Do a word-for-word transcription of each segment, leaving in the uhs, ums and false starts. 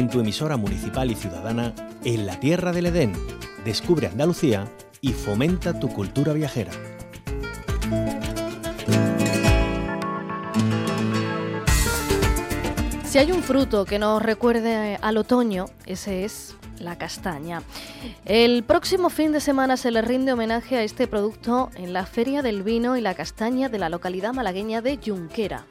en tu emisora municipal y ciudadana, en la tierra del Edén. Descubre Andalucía y fomenta tu cultura viajera. Si hay un fruto que nos recuerde al otoño, ese es la castaña. El próximo fin de semana se le rinde homenaje a este producto en la Feria del Vino y la Castaña de la localidad malagueña de Junquera.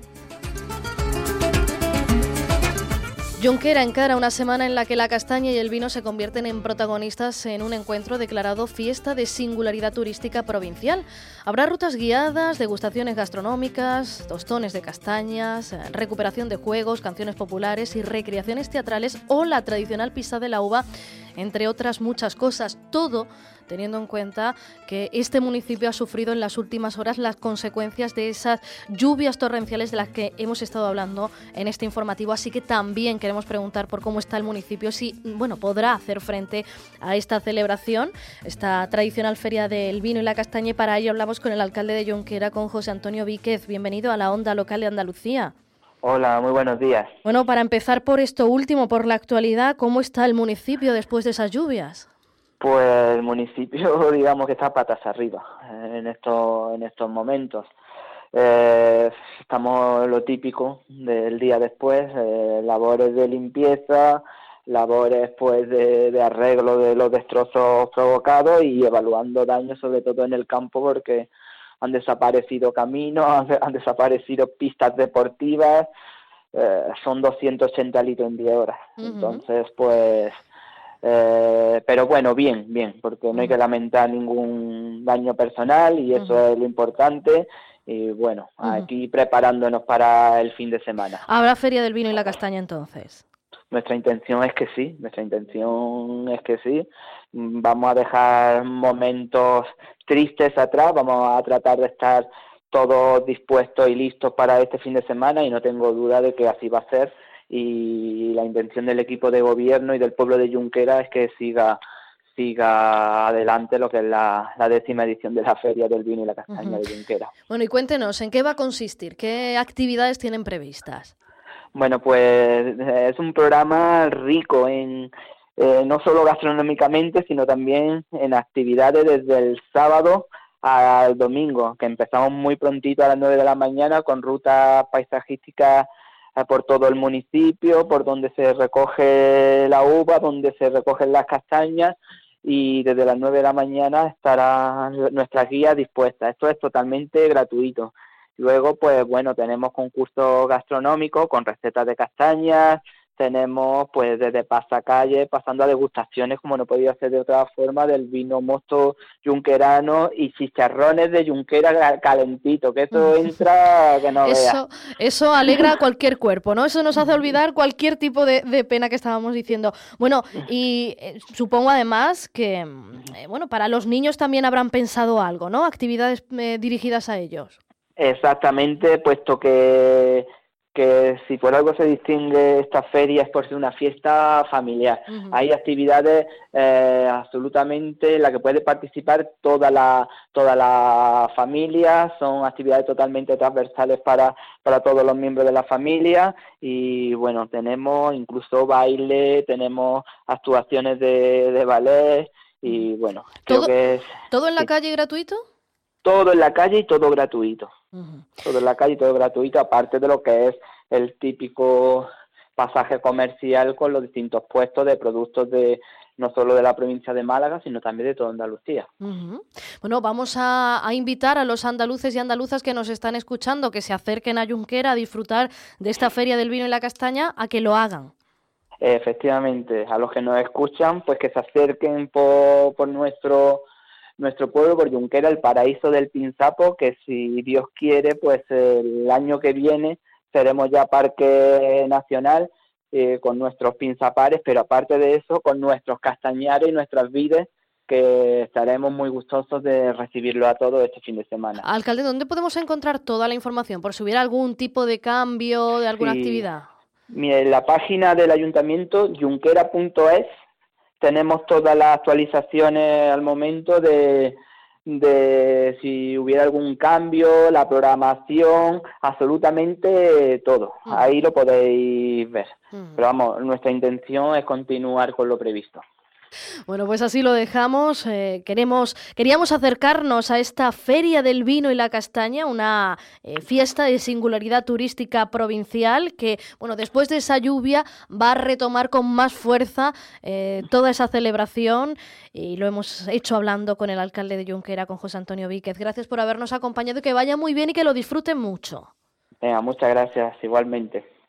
Junquera encara una semana en la que la castaña y el vino se convierten en protagonistas en un encuentro declarado Fiesta de Singularidad Turística Provincial. Habrá rutas guiadas, degustaciones gastronómicas, tostones de castañas, recuperación de juegos, canciones populares y recreaciones teatrales o la tradicional pista de la uva, entre otras muchas cosas. Todo teniendo en cuenta que este municipio ha sufrido en las últimas horas las consecuencias de esas lluvias torrenciales de las que hemos estado hablando en este informativo. Así que también queremos preguntar por cómo está el municipio, si bueno podrá hacer frente a esta celebración, esta tradicional Feria del Vino y la Castaña. Y para ello hablamos con el alcalde de Junquera, con José Antonio Víquez. Bienvenido a la Onda Local de Andalucía. Hola, muy buenos días. Bueno, para empezar por esto último, por la actualidad, ¿cómo está el municipio después de esas lluvias? Pues el municipio, digamos que está patas arriba en estos en estos momentos. Eh, estamos lo típico del día después, eh, labores de limpieza, labores pues de, de arreglo de los destrozos provocados y evaluando daños, sobre todo en el campo, porque han desaparecido caminos, han, han desaparecido pistas deportivas, eh, son doscientos ochenta litros en diez horas. Uh-huh. Entonces, pues... Eh, pero bueno, bien, bien, porque no hay que lamentar ningún daño personal y eso uh-huh. es lo importante. Y bueno, uh-huh. aquí preparándonos para el fin de semana. ¿Habrá Feria del Vino y la Castaña entonces? Nuestra intención es que sí, nuestra intención es que sí. Vamos a dejar momentos tristes atrás, vamos a tratar de estar todos dispuestos y listos para este fin de semana y no tengo duda de que así va a ser. Y la intención del equipo de gobierno y del pueblo de Junquera es que siga siga adelante lo que es la, la décima edición de la Feria del Vino y la Castaña uh-huh. de Junquera. Bueno, y cuéntenos, ¿en qué va a consistir? ¿Qué actividades tienen previstas? Bueno, pues es un programa rico en eh, no solo gastronómicamente, sino también en actividades desde el sábado al domingo, que empezamos muy prontito a las nueve de la mañana con rutas paisajísticas por todo el municipio, por donde se recoge la uva, donde se recogen las castañas, y desde las nueve de la mañana estará nuestra guía dispuesta. Esto es totalmente gratuito. Luego, pues bueno, tenemos concursos gastronómicos con recetas de castañas, tenemos pues desde pasacalle, pasando a degustaciones, como no podía ser de otra forma, del vino mosto junquerano y chicharrones de Junquera calentito, que eso entra que no eso, vea. Eso alegra a cualquier cuerpo, ¿no? Eso nos hace olvidar cualquier tipo de, de pena que estábamos diciendo. Bueno, y eh, supongo además que, eh, bueno, para los niños también habrán pensado algo, ¿no? Actividades eh, dirigidas a ellos. Exactamente, puesto que... que si por algo se distingue esta feria es por ser una fiesta familiar. Uh-huh. Hay actividades eh, absolutamente en las que puede participar toda la toda la familia, son actividades totalmente transversales para, para todos los miembros de la familia y bueno, tenemos incluso baile, tenemos actuaciones de, de ballet y bueno, creo ¿Todo, que es... ¿Todo en la sí. calle gratuito? Todo en la calle y todo gratuito. Uh-huh. Todo en la calle y todo gratuito, aparte de lo que es el típico pasaje comercial con los distintos puestos de productos de no solo de la provincia de Málaga, sino también de toda Andalucía. Uh-huh. Bueno, vamos a, a invitar a los andaluces y andaluzas que nos están escuchando, que se acerquen a Junquera a disfrutar de esta Feria del Vino y la Castaña, a que lo hagan. Efectivamente, a los que nos escuchan, pues que se acerquen por, por nuestro... nuestro pueblo, por Junquera, el paraíso del Pinzapo, que si Dios quiere, pues el año que viene seremos ya parque nacional eh, con nuestros pinzapares, pero aparte de eso, con nuestros castañares y nuestras vides, que estaremos muy gustosos de recibirlo a todos este fin de semana. Alcalde, ¿dónde podemos encontrar toda la información? Por si hubiera algún tipo de cambio, de alguna sí. actividad. Mire, en la página del ayuntamiento, junquera punto es, tenemos todas las actualizaciones al momento de, de si hubiera algún cambio, la programación, absolutamente todo. Uh-huh. Ahí lo podéis ver. Uh-huh. Pero vamos, nuestra intención es continuar con lo previsto. Bueno, pues así lo dejamos. Eh, queremos, queríamos acercarnos a esta Feria del Vino y la Castaña, una eh, fiesta de singularidad turística provincial que, bueno, después de esa lluvia va a retomar con más fuerza eh, toda esa celebración, y lo hemos hecho hablando con el alcalde de Junquera, con José Antonio Víquez. Gracias por habernos acompañado y que vaya muy bien y que lo disfruten mucho. Venga, muchas gracias, igualmente.